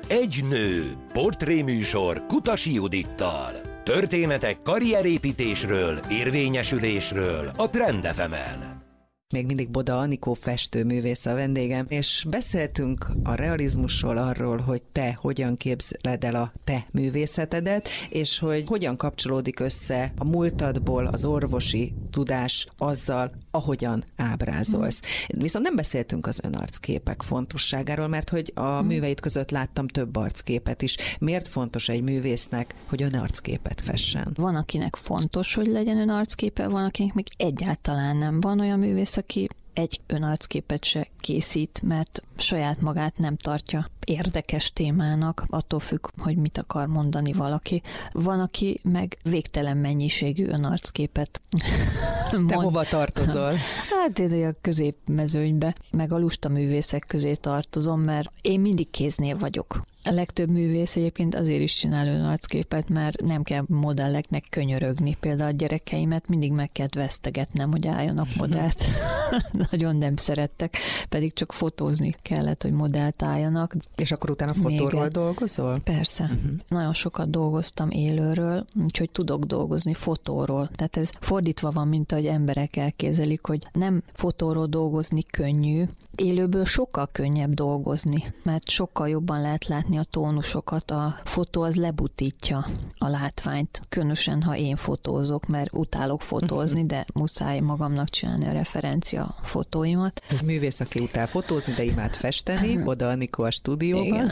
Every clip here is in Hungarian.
Egy nő, portréműsor Kutasi Judittal. Történetek karrierépítésről, érvényesülésről a Trend FM-en. Még mindig Boda Anikó festőművész a vendégem, és beszéltünk a realizmusról, arról, hogy te hogyan képzeled el a te művészetedet, és hogy hogyan kapcsolódik össze a múltadból az orvosi tudás azzal, ahogyan ábrázolsz. Viszont nem beszéltünk az önarcképek fontosságáról, mert hogy a műveit között láttam több arcképet is. Miért fontos egy művésznek, hogy önarcképet fessen? Van, akinek fontos, hogy legyen önarcképe, van, akinek még egyáltalán nem. Van olyan művész, aki egy önarcképet se készít, mert saját magát nem tartja érdekes témának, attól függ, hogy mit akar mondani valaki. Van, aki meg végtelen mennyiségű önarcképet mond. Te hova tartozol? Hát én a középmezőnybe, meg a lustaművészek közé tartozom, mert én mindig kéznél vagyok. A legtöbb művész egyébként azért is csinál önarcképet, mert nem kell modelleknek könyörögni. Például a gyerekeimet mindig meg kell vesztegetnem, hogy álljanak modellt. Nagyon nem szerettek, pedig csak fotózni kellett, hogy modellt álljanak. És akkor utána fotóról dolgozol? Persze. Nagyon sokat dolgoztam élőről, úgyhogy tudok dolgozni fotóról. Tehát ez fordítva van, mint ahogy emberek elképzelik, hogy nem fotóról dolgozni könnyű, élőből sokkal könnyebb dolgozni, mert sokkal jobban lehet látni a tónusokat. A fotó az lebutítja a látványt, különösen, ha én fotózok, mert utálok fotózni, de muszáj magamnak csinálni a referencia fotóimat. Egy művész, aki utál fotózni, de imád festeni, Boda Anikó a stúdióban.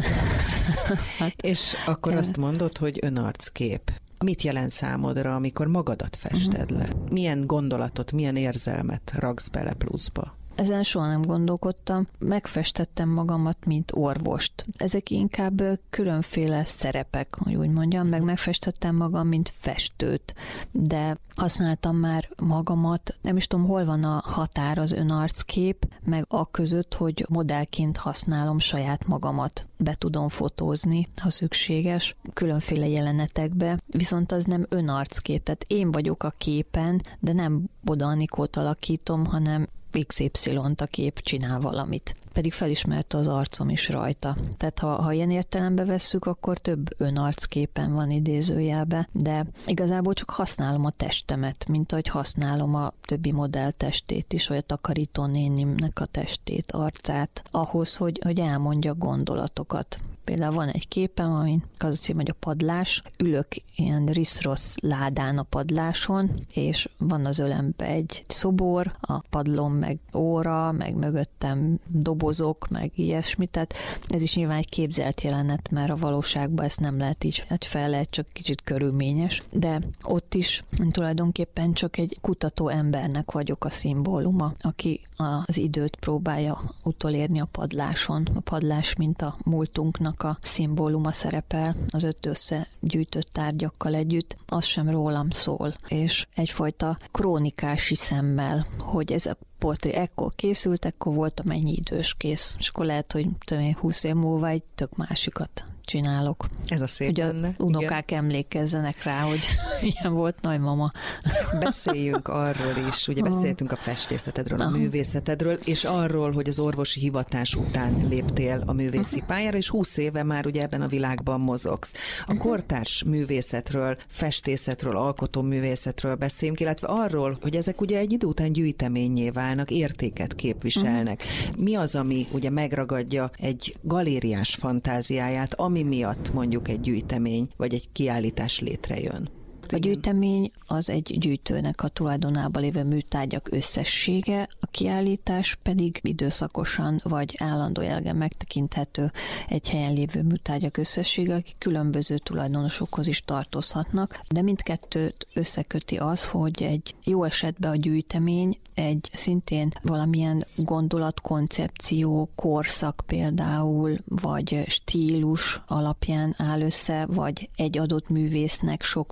Hát, és akkor azt mondod, hogy önarckép. Mit jelent számodra, amikor magadat fested le? Milyen gondolatot, milyen érzelmet raksz bele pluszba? Ezen soha nem gondolkodtam. Megfestettem magamat, mint orvost. Ezek inkább különféle szerepek, hogy úgy mondjam, meg megfestettem magam, mint festőt. De használtam már magamat, nem is tudom, hol van a határ az önarckép, meg a között, hogy modellként használom saját magamat. Be tudom fotózni, ha szükséges, különféle jelenetekbe, viszont az nem önarckép. Tehát én vagyok a képen, de nem Boda Anikót alakítom, hanem XY-t a kép csinál valamit. Pedig felismerte az arcom is rajta. Tehát ha ilyen értelembe vesszük, akkor több önarcképen van idézőjelbe, de igazából csak használom a testemet, mint ahogy használom a többi modell testét is, vagy a takarító nénimnek a testét, arcát, ahhoz, hogy elmondja gondolatokat. Például van egy képem, amin az a cím, hogy a padlás. Ülök ilyen risz-rossz ládán a padláson, és van az ölembe egy szobor, a padlón meg óra, meg mögöttem dobozok, meg ilyesmi. Tehát ez is nyilván egy képzelt jelenet, mert a valóságban ezt nem lehet így, hát fel lehet, csak kicsit körülményes. De ott is tulajdonképpen csak egy kutató embernek vagyok a szimbóluma, aki az időt próbálja utolérni a padláson. A padlás, mint a múltunknak a szimbóluma szerepel az 5 összegyűjtött tárgyakkal együtt, az sem rólam szól. És egyfajta krónikási szemmel, hogy ez a portré ekkor készült, ekkor voltam ennyi idős kész. És akkor lehet, hogy 20 év múlva egy tök másikat csinálok. Ez a szép ugye benne. Unokák emlékezzenek rá, hogy ilyen volt nagymama. Beszéljünk arról is, ugye beszéltünk a festészetedről, a művészetedről, és arról, hogy az orvosi hivatás után léptél a művészi pályára, és 20 éve már ugye ebben a világban mozogsz. A kortárs művészetről, festészetről, alkotóművészetről beszéljünk, illetve arról, hogy ezek ugye egy idő után gyűjteményé válnak, értéket képviselnek. Mi az, ami ugye megragadja egy galériás fantáziáját, ami miatt mondjuk egy gyűjtemény vagy egy kiállítás létrejön? A gyűjtemény az egy gyűjtőnek a tulajdonában lévő műtárgyak összessége, a kiállítás pedig időszakosan vagy állandó jelleggel megtekinthető egy helyen lévő műtárgyak összessége, akik különböző tulajdonosokhoz is tartozhatnak, de mindkettőt összeköti az, hogy egy jó esetben a gyűjtemény egy szintén valamilyen gondolatkoncepció, korszak például, vagy stílus alapján áll össze, vagy egy adott művésznek sok műtárgy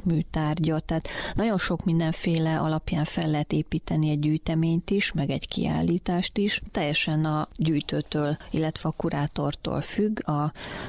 tárgyat, tehát nagyon sok mindenféle alapján fel lehet építeni egy gyűjteményt is, meg egy kiállítást is. Teljesen a gyűjtőtől, illetve a kurátortól függ. A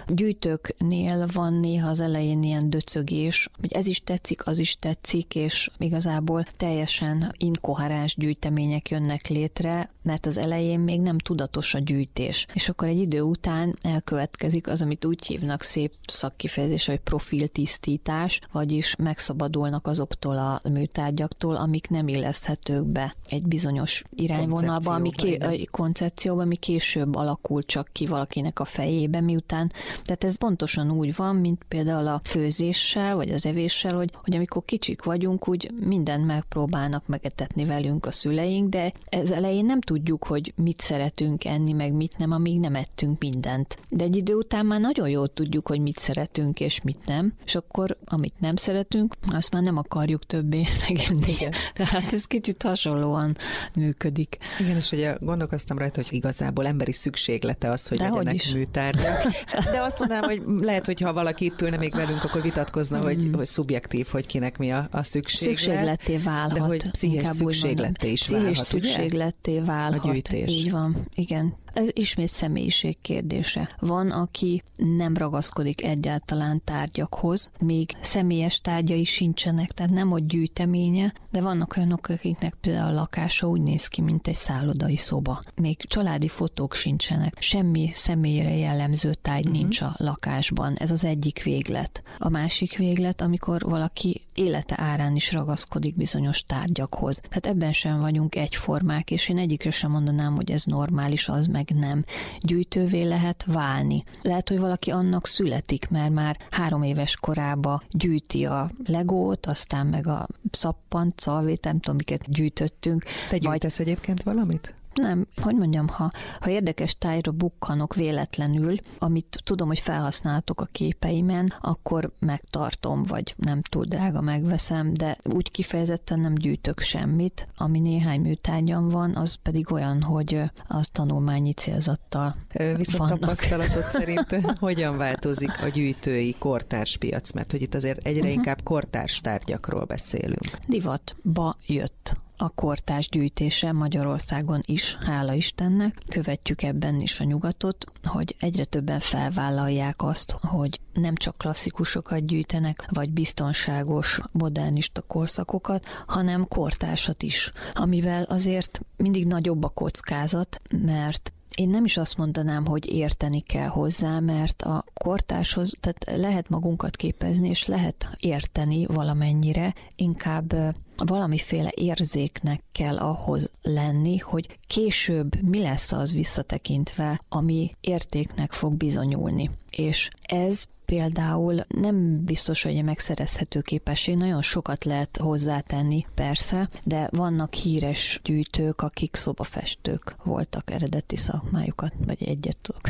gyűjtőknél van néha az elején ilyen döcögés, hogy ez is tetszik, az is tetszik, és igazából teljesen inkoherens gyűjtemények jönnek létre, mert az elején még nem tudatos a gyűjtés. És akkor egy idő után elkövetkezik az, amit úgy hívnak szép szakkifejezés, hogy profiltisztítás, vagyis megszabadulnak azoktól a műtárgyaktól, amik nem illeszthetők be egy bizonyos irányvonalba, koncepcióba, ami később alakul csak ki valakinek a fejébe, miután. Tehát ez pontosan úgy van, mint például a főzéssel, vagy az evéssel, hogy amikor kicsik vagyunk, úgy mindent megpróbálnak megetetni velünk a szüleink, de ez elején nem tudjuk, hogy mit szeretünk enni, meg mit nem, amíg nem ettünk mindent. De egy idő után már nagyon jól tudjuk, hogy mit szeretünk és mit nem, és akkor amit nem szeretünk, azt már nem akarjuk többé megenni. Igen. Tehát ez kicsit hasonlóan működik. Igen, és ugye gondolkoztam rajta, hogy igazából emberi szükséglete az, hogy legyenek műtárgyak. De azt mondanám, hogy lehet, hogy ha valaki itt ülne még velünk, akkor vitatkozna, hogy szubjektív, hogy kinek mi a szükséglet. Szükségletté válhat. De hogy pszichés szükségletté is válhat, pszichés szükségletté válhat. A gyűjtés. Így van, igen. Ez ismét személyiség kérdése. Van, aki nem ragaszkodik egyáltalán tárgyakhoz, még személyes tárgyai sincsenek, tehát nem ott gyűjteménye, de vannak olyanok, akiknek például a lakása úgy néz ki, mint egy szállodai szoba. Még családi fotók sincsenek, semmi személyre jellemző tárgy nincs a lakásban. Ez az egyik véglet. A másik véglet, amikor valaki élete árán is ragaszkodik bizonyos tárgyakhoz. Tehát ebben sem vagyunk egyformák, és én egyikre sem mondanám, hogy ez normális, az meg nem. Gyűjtővé lehet válni. Lehet, hogy valaki annak születik, mert már 3 éves korában gyűjti a legót, aztán meg a szappant, szalvét, nem tudom, miket gyűjtöttünk. Te gyűjtesz egyébként valamit? Nem, hogy mondjam, ha érdekes tájra bukkanok véletlenül, amit tudom, hogy felhasználtok a képeimen, akkor megtartom, vagy nem túl drága megveszem, de úgy kifejezetten nem gyűjtök semmit, ami néhány műtárgyam van, az pedig olyan, hogy az tanulmányi célzattal Viszont tapasztalatod szerint hogyan változik a gyűjtői kortárs piac? Mert hogy itt azért egyre inkább kortárs tárgyakról beszélünk. Divatba jött a kortárs gyűjtése Magyarországon is, hála Istennek. Követjük ebben is a nyugatot, hogy egyre többen felvállalják azt, hogy nem csak klasszikusokat gyűjtenek, vagy biztonságos, modernista korszakokat, hanem kortársat is, amivel azért mindig nagyobb a kockázat, mert én nem is azt mondanám, hogy érteni kell hozzá, mert a kortárshoz, tehát lehet magunkat képezni, és lehet érteni valamennyire, inkább valamiféle érzéknek kell ahhoz lenni, hogy később mi lesz az visszatekintve, ami értéknek fog bizonyulni. És ez például nem biztos, hogy a megszerezhető képesség, nagyon sokat lehet hozzátenni, persze, de vannak híres gyűjtők, akik szobafestők voltak eredeti szakmájukat, vagy egyet tudok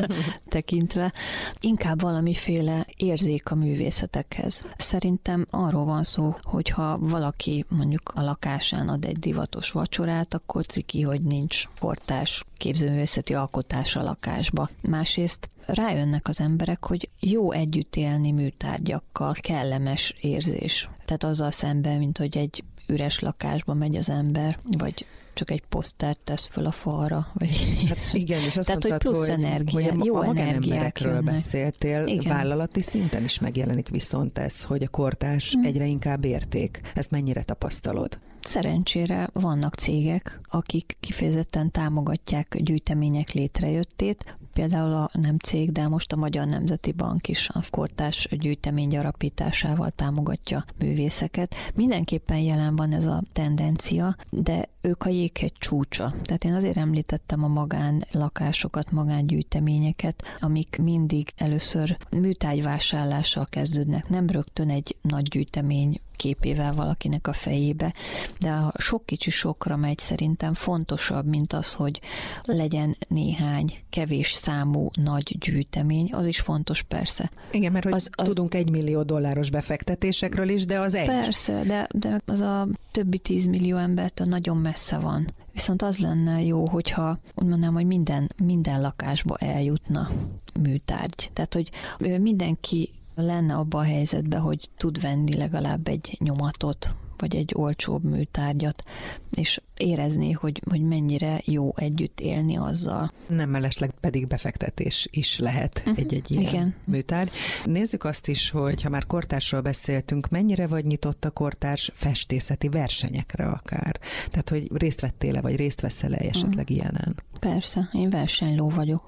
tekintve. Inkább valamiféle érzék a művészetekhez. Szerintem arról van szó, hogyha valaki mondjuk a lakásán ad egy divatos vacsorát, akkor ciki, hogy nincs kortárs képzőművészeti alkotás a lakásba. Másrészt rájönnek az emberek, hogy jó együtt élni műtárgyakkal, kellemes érzés. Tehát azzal szemben, mint hogy egy üres lakásba megy az ember, vagy csak egy posztert tesz föl a falra. Vagy hát igen, és azt tehát, mondtad, hogy plusz energia, hogy jó a magánemberekről jönnek. Beszéltél, igen. Vállalati szinten is megjelenik viszont ez, hogy a kortárs egyre inkább érték. Ezt mennyire tapasztalod? Szerencsére vannak cégek, akik kifejezetten támogatják gyűjtemények létrejöttét, például a nem cég, de most a Magyar Nemzeti Bank is a kortárs gyűjtemény gyarapításával támogatja művészeket. Mindenképpen jelen van ez a tendencia, de ők a jéghegy csúcsa. Tehát én azért említettem a magánlakásokat, magángyűjteményeket, amik mindig először műtárgyvásárlással kezdődnek, nem rögtön egy nagy gyűjtemény képével valakinek a fejébe, de a sok kicsi sokra megy szerintem fontosabb, mint az, hogy legyen néhány kevés számú nagy gyűjtemény, az is fontos persze. Igen, mert hogy tudunk $1 millió befektetésekről is, de az egy. Persze, de az a többi 10 millió embertől nagyon messze van. Viszont az lenne jó, hogyha úgy mondanám, hogy minden lakásba eljutna műtárgy. Tehát, hogy mindenki lenne abban a helyzetben, hogy tud venni legalább egy nyomatot, vagy egy olcsóbb műtárgyat, és érezni, hogy mennyire jó együtt élni azzal. Nem mellesleg pedig befektetés is lehet egy ilyen műtárgy. Nézzük azt is, hogy ha már kortársról beszéltünk, mennyire vagy nyitott a kortárs festészeti versenyekre akár? Tehát, hogy részt vettél-e, vagy részt veszel-e esetleg ilyenen? Persze, én versenyló vagyok.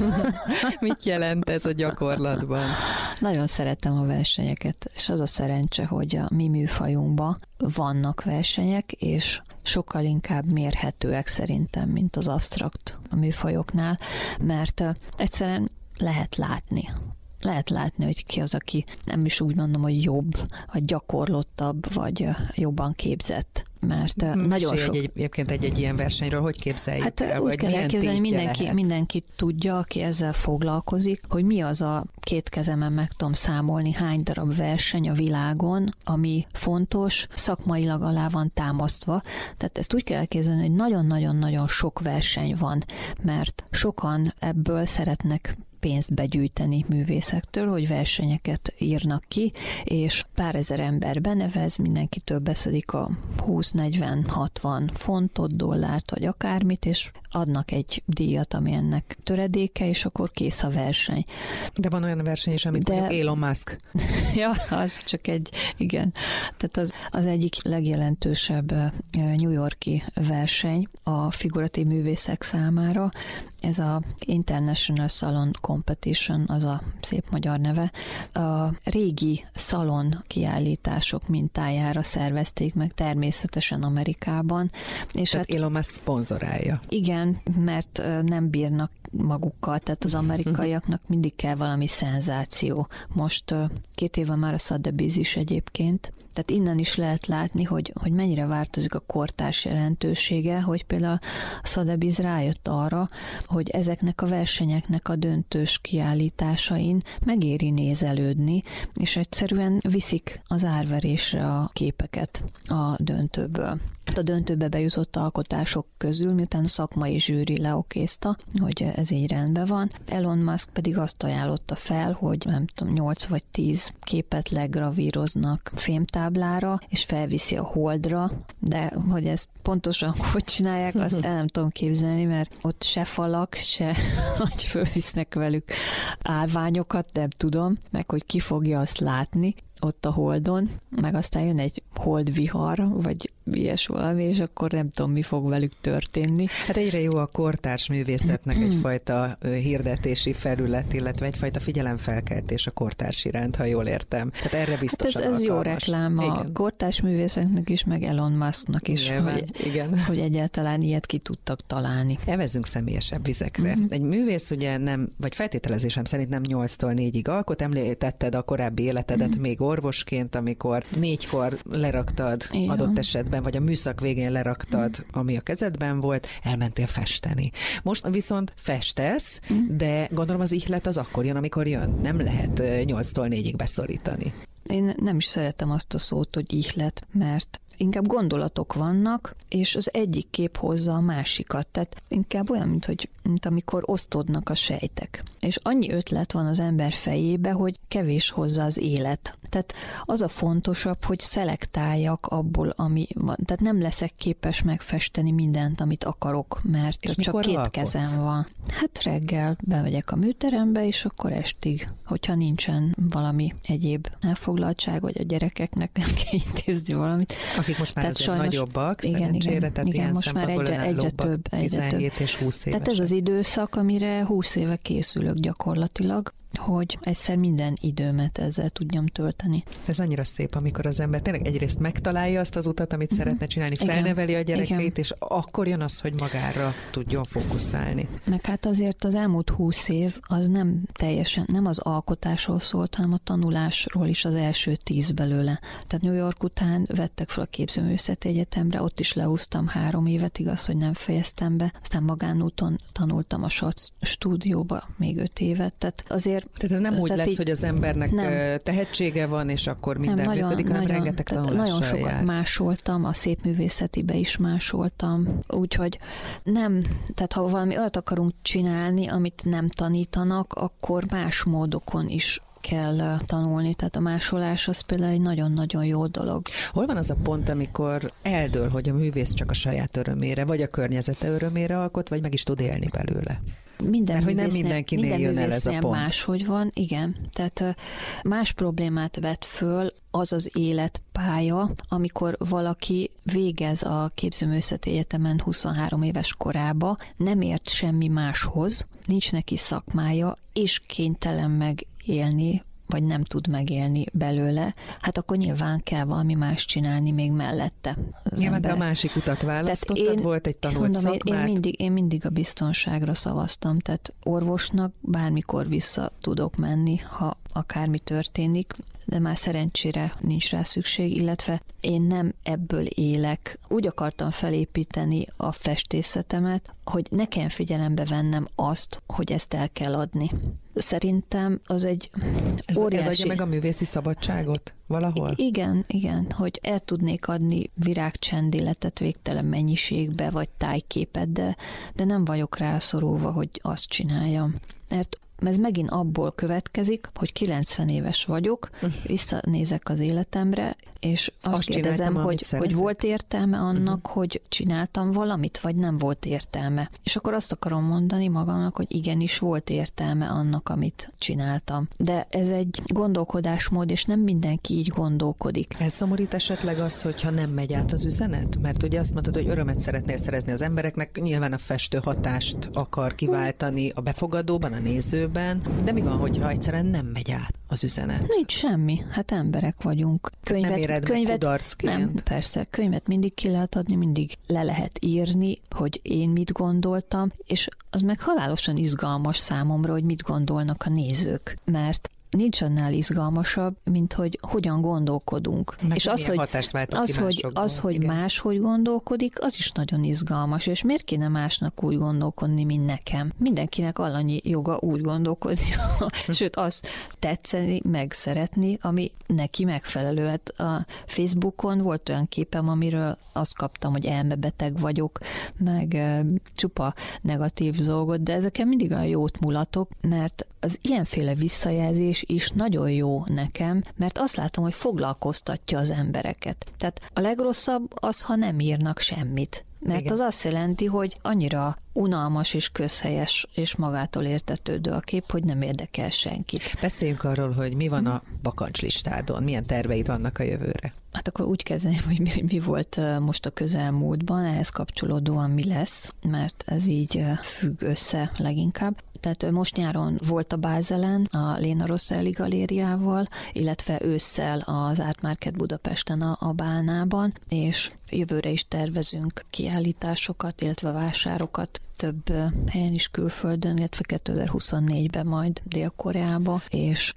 Mit jelent ez a gyakorlatban? Nagyon szeretem a versenyeket, és az a szerencse, hogy a mi műfajunkban vannak versenyek, és sokkal inkább mérhetőek szerintem, mint az absztrakt műfajoknál, mert egyszerűen lehet látni. Lehet látni, hogy ki az, aki nem is úgy mondom, hogy jobb, vagy gyakorlottabb, vagy jobban képzett. Mert nagyon sok... Egyébként egy ilyen versenyről hogy képzeljük hát el? Úgy kell elképzelni, mindenki tudja, aki ezzel foglalkozik, hogy mi az a 2 kezemen meg tudom számolni, hány darab verseny a világon, ami fontos, szakmailag alá van támasztva. Tehát ezt úgy kell elképzelni, hogy nagyon-nagyon-nagyon sok verseny van, mert sokan ebből szeretnek pénzt begyűjteni művészektől, hogy versenyeket írnak ki, és pár ezer ember benevez, mindenkitől beszedik a 20-40-60 fontot, dollárt, vagy akármit, és adnak egy díjat, ami ennek töredéke, és akkor kész a verseny. De van olyan verseny is, amit mondjuk Elon Musk. Ja, az csak igen. Tehát az egyik legjelentősebb New York-i verseny a figuratív művészek számára. Ez a International Salon Competition, az a szép magyar neve. A régi szalon kiállítások mintájára szervezték meg természetesen Amerikában. És tehát Elon Musk szponzorálja. Igen, mert nem bírnak magukkal, tehát az amerikaiaknak mindig kell valami szenzáció. Most 2 éve már a Sotheby's is egyébként, tehát innen is lehet látni, hogy mennyire változik a kortárs jelentősége, hogy például a Sotheby's rájött arra, hogy ezeknek a versenyeknek a döntős kiállításain megéri nézelődni, és egyszerűen viszik az árverésre a képeket a döntőből. A döntőbe bejutott alkotások közül, miután a szakmai zsűri leokézta, hogy ez így rendben van. Elon Musk pedig azt ajánlotta fel, hogy nem tudom, 8 vagy 10 képet legravíroznak fémtáblára, és felviszi a Holdra, de hogy ezt pontosan hogy csinálják, azt el nem tudom képzelni, mert ott se falak, se hogy fölvisznek velük állványokat, nem tudom, meg hogy ki fogja azt látni ott a Holdon, meg aztán jön egy holdvihar, vagy ilyes valami, és akkor nem tudom, mi fog velük történni. Hát egyre jó a kortárs művészetnek egyfajta hirdetési felület, illetve egyfajta figyelemfelkeltés a kortárs iránt, ha jól értem. Tehát erre biztosan hát ez jó alkalmas. reklám a kortárs művészeknek is, meg Elon Musknak is, hogy egyáltalán ilyet ki tudtak találni. Evezzünk személyesebb vizekre. Egy művész ugye nem, vagy feltételezésem szerint nem 8-tól 4-ig alkot, említetted a korábbi életedet még orvosként, amikor 4-kor leraktad adott esetben, vagy a műszak végén leraktad, ami a kezedben volt, elmentél festeni. Most viszont festesz, de gondolom az ihlet az akkor jön, amikor jön. Nem lehet 8-tól 4-ig beszorítani. Én nem is szeretem azt a szót, hogy ihlet, mert inkább gondolatok vannak, és az egyik kép hozza a másikat. Tehát inkább olyan, mint amikor osztódnak a sejtek. És annyi ötlet van az ember fejébe, hogy kevés hozzá az élet. Tehát az a fontosabb, hogy szelektáljak abból, ami van. Tehát nem leszek képes megfesteni mindent, amit akarok, mert és csak 2 kezem van. Hát reggel bemegyek a műterembe, és akkor estig, hogyha nincsen valami egyéb elfoglaltság, vagy a gyerekeknek nem kell intézni valamit. Akik most már azért sajnos, nagyobbak, szerencsére, tehát ilyen most már egyre több. 17 és 20 évesek. Tehát ez az időszak, amire 20 éve készülök gyakorlatilag, hogy egyszer minden időmet ezzel tudjam tölteni. Ez annyira szép, amikor az ember tényleg egyrészt megtalálja azt az utat, amit szeretne csinálni, felneveli a gyerekeit, és akkor jön az, hogy magára tudjon fókuszálni. Meg hát azért az elmúlt 20 év az nem teljesen, nem az alkotásról szólt, hanem a tanulásról is az első 10 belőle. Tehát New York után vettek fel a Képzőművészeti Egyetemre, ott is leúztam 3 évet, igaz, hogy nem fejeztem be. Aztán magánúton tanultam a SAC stúdióba még 5 évet. Tehát azért ez nem úgy lesz, hogy az embernek tehetsége van, és akkor minden működik, hanem rengeteg tanulással nagyon sokat másoltam, a szépművészetibe is másoltam, úgyhogy nem, tehát ha valami olyat akarunk csinálni, amit nem tanítanak, akkor más módokon is kell tanulni, tehát a másolás az például egy nagyon-nagyon jó dolog. Hol van az a pont, amikor eldől, hogy a művész csak a saját örömére, vagy a környezete örömére alkot, vagy meg is tud élni belőle? Minden hogy nem mindenkinél jön el ez a pont. Máshogy van, igen. Tehát más problémát vet föl az életpálya, amikor valaki végez a Képzőművészeti Egyetemen 23 éves korába, nem ért semmi máshoz, nincs neki szakmája, és kénytelen megélni, vagy nem tud megélni belőle, hát akkor nyilván kell valami más csinálni még mellette. Nyilván te a másik utat választottad, volt egy tanult szakmát. Én mindig a biztonságra szavaztam, tehát orvosnak bármikor vissza tudok menni, ha akármi történik, de már szerencsére nincs rá szükség, illetve én nem ebből élek. Úgy akartam felépíteni a festészetemet, hogy ne kelljen figyelembe vennem azt, hogy ezt el kell adni. Szerintem az egy óriási... Ez adja meg a művészi szabadságot valahol? Igen, hogy el tudnék adni virágcsendéletet végtelen mennyiségbe, vagy tájképet, de nem vagyok rászorulva, hogy azt csináljam. Mert ez megint abból következik, hogy 90 éves vagyok, visszanézek az életemre, és azt kérdezem, hogy volt értelme annak, hogy csináltam valamit, vagy nem volt értelme. És akkor azt akarom mondani magamnak, hogy igenis volt értelme annak, amit csináltam. De ez egy gondolkodásmód, és nem mindenki így gondolkodik. Elszomorít esetleg az, hogyha nem megy át az üzenet? Mert ugye azt mondtad, hogy örömet szeretnél szerezni az embereknek, nyilván a festő hatást akar kiváltani a befogadóban, a nézőben, de mi van, hogyha egyszerűen nem megy át az üzenet? Nincs semmi, hát emberek vagyunk. Nem éred meg kudarcként? Nem, persze, könyvet mindig ki lehet adni, mindig le lehet írni, hogy én mit gondoltam, és az meg halálosan izgalmas számomra, hogy mit gondolnak a nézők, mert nincs annál izgalmasabb, mint hogy hogyan gondolkodunk. Meg és az, hogy máshogy gondolkodik, az is nagyon izgalmas, és miért kéne másnak úgy gondolkodni, mint nekem? Mindenkinek annyi joga úgy gondolkodni, sőt azt tetszeni, meg szeretni, ami neki megfelelő. Hát a Facebookon volt olyan képem, amiről azt kaptam, hogy elmebeteg vagyok, meg csupa negatív dolgot, de ezeken mindig olyan jót mulatok, mert az ilyenféle visszajelzés is nagyon jó nekem, mert azt látom, hogy foglalkoztatja az embereket. Tehát a legrosszabb az, ha nem írnak semmit. Mert igen, az azt jelenti, hogy annyira unalmas és közhelyes és magától értetődő a kép, hogy nem érdekel senkit. Beszéljünk arról, hogy mi van a bakancslistádon, milyen terveid vannak a jövőre. Hát akkor úgy kezdeném, hogy mi volt most a közelmúltban, ehhez kapcsolódóan mi lesz, mert ez így függ össze leginkább. Tehát most nyáron volt a Bázelen, a Léna Rosselli galériával, illetve ősszel az Art Market Budapesten a Bálnában, és jövőre is tervezünk kiállításokat, illetve vásárokat több helyen is külföldön, illetve 2024-ben majd Dél-Koreába, és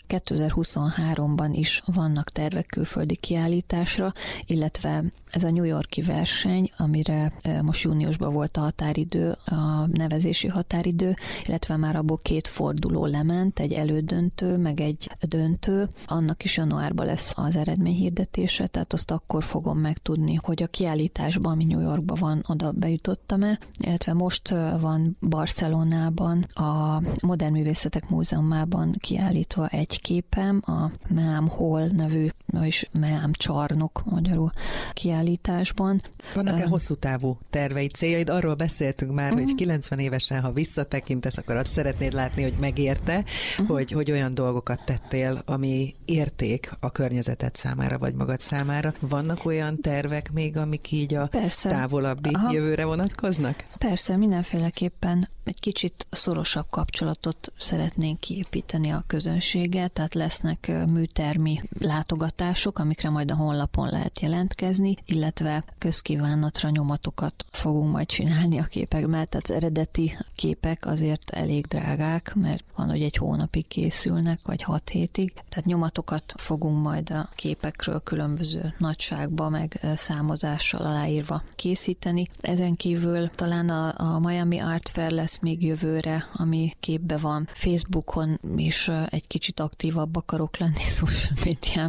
2023-ban is vannak tervek külföldi kiállításra, illetve ez a New York-i verseny, amire most júniusban volt a határidő, a nevezési határidő, illetve már abból 2 forduló lement, egy elődöntő, meg egy döntő, annak is januárban lesz az eredményhirdetése, tehát azt akkor fogom megtudni, hogy a kiállításban, ami New Yorkban van, oda bejutottam-e, illetve most van Barcelonában, a Modern Művészetek Múzeumában kiállítva egy képem, a Meám Hall nevű, és Meám Csarnok magyarul kiállításban. Vannak-e hosszú távú terveid, céljaid? Arról beszéltünk már, hogy 90 évesen, ha visszatekintesz, akkor azt szeretnéd látni, hogy megérte, hogy olyan dolgokat tettél, ami érték a környezeted számára, vagy magad számára. Vannak olyan tervek még, amik így a távolabbi jövőre vonatkoznak? Persze, mindenféleképpen egy kicsit szorosabb kapcsolatot szeretnénk kiépíteni a közönséggel, tehát lesznek műtermi látogatások, amikre majd a honlapon lehet jelentkezni, illetve közkívánatra nyomatokat fogunk majd csinálni a képekben, tehát az eredeti képek azért elég drágák, mert van, hogy egy hónapig készülnek, vagy 6 hétig, tehát nyomatokat fogunk majd a képekről különböző nagyságba, meg számozással aláírva készíteni. Ezen kívül talán a Miami Art Fair lesz még jövőre, ami képbe van. Facebookon is egy kicsit aktívabb akarok lenni, social médián,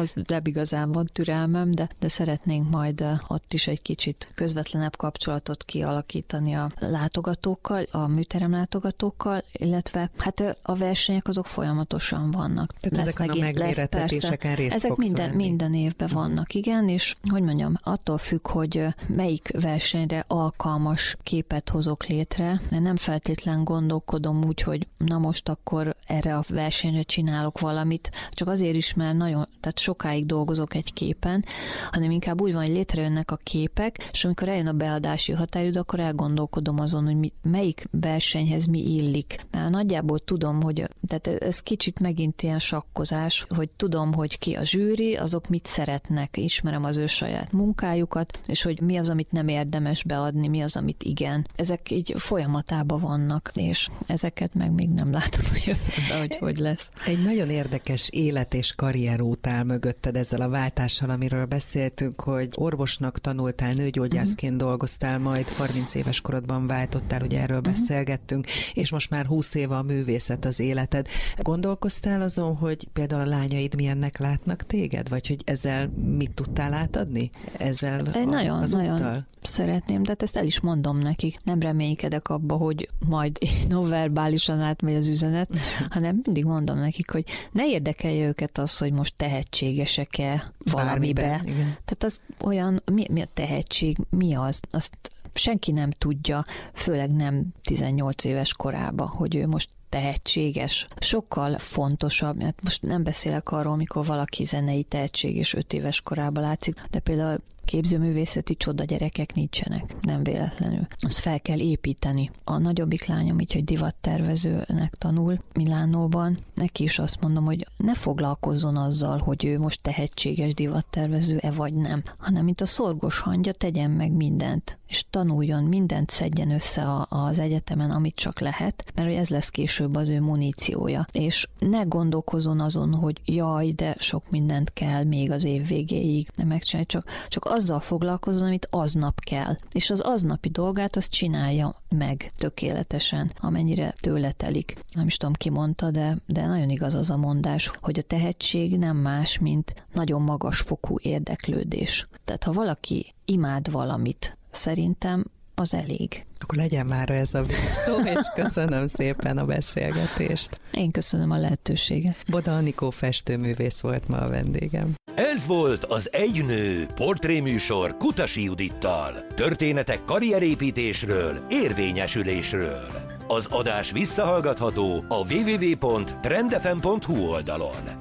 ehhez nem igazán van türelmem, de szeretnénk majd ott is egy kicsit közvetlenebb kapcsolatot kialakítani a látogatókkal, a műterem látogatókkal, illetve hát a versenyek azok folyamatosan vannak. Tehát ezeken a megmérettetéseken részt fogsz venni. Minden évben vannak, igen, és hogy mondjam, attól függ, hogy melyik versenyre alkalmas képet hozok létre. Nem feltétlen gondolkodom úgy, hogy na most akkor erre a versenyre csinálok valamit, csak azért is, mert tehát sokáig dolgozok egy képen, hanem inkább úgy van, hogy létrejönnek a képek, és amikor eljön a beadási határidő, akkor elgondolkodom azon, hogy melyik versenyhez mi illik. Mert nagyjából tudom, hogy tehát ez kicsit megint ilyen sakkozás, hogy tudom, hogy ki a zsűri, azok mit szeretnek, ismerem az ő saját munkájukat, és hogy mi az, amit nem érdemes beadni, mi az, amit igen. Ezek így folyamatában vannak, és ezeket meg még nem látom a jövőben, hogy lesz. Egy nagyon érdekes élet és karrierút áll mögötted ezzel a váltással, amiről beszéltünk, hogy orvosnak tanultál, nőgyógyászként dolgoztál, majd 30 éves korodban váltottál, ugye erről beszélgettünk, és most már 20 éve a művészet az életed. Gondolkoztál azon, hogy például a lányaid milyennek látnak téged, vagy hogy ezzel mit tudtál átadni? Ezzel nagyon szeretném, de ezt el is mondom nekik. Nem reménykedek abba, hogy majd nonverbálisan átmegy az üzenet, hanem mindig mondom nekik, hogy ne érdekelje őket az, hogy most tehetségesek-e valamibe. Tehát az olyan, mi a tehetség, mi az? Azt senki nem tudja, főleg nem 18 éves korában, hogy ő most tehetséges. Sokkal fontosabb, mert most nem beszélek arról, mikor valaki zenei tehetség és 5 éves korában látszik, de például képzőművészeti csoda gyerekek nincsenek, nem véletlenül. Azt fel kell építeni. A nagyobbik lányom így, hogy divattervezőnek tanul Milánóban, neki is azt mondom, hogy ne foglalkozzon azzal, hogy ő most tehetséges divattervező-e vagy nem, hanem mint a szorgos hangya tegyen meg mindent, és tanuljon, mindent szedjen össze az egyetemen, amit csak lehet, mert ez lesz később az ő muníciója. És ne gondolkozzon azon, hogy jaj, de sok mindent kell még az év végéig megcsinálni, csak azzal foglalkozzon, amit aznap kell. És az aznapi dolgát azt csinálja meg tökéletesen, amennyire tőle telik. Nem is tudom, ki mondta, de nagyon igaz az a mondás, hogy a tehetség nem más, mint nagyon magas fokú érdeklődés. Tehát ha valaki imád valamit, szerintem az elég. Akkor legyen már ez a szó, és köszönöm szépen a beszélgetést. Én köszönöm a lehetőséget. Boda Anikó festőművész volt ma a vendégem. Ez volt az Egy nő portréműsor Kutasi Judittal. Történetek karrierépítésről, érvényesülésről. Az adás visszahallgatható a www.trendfm.hu oldalon.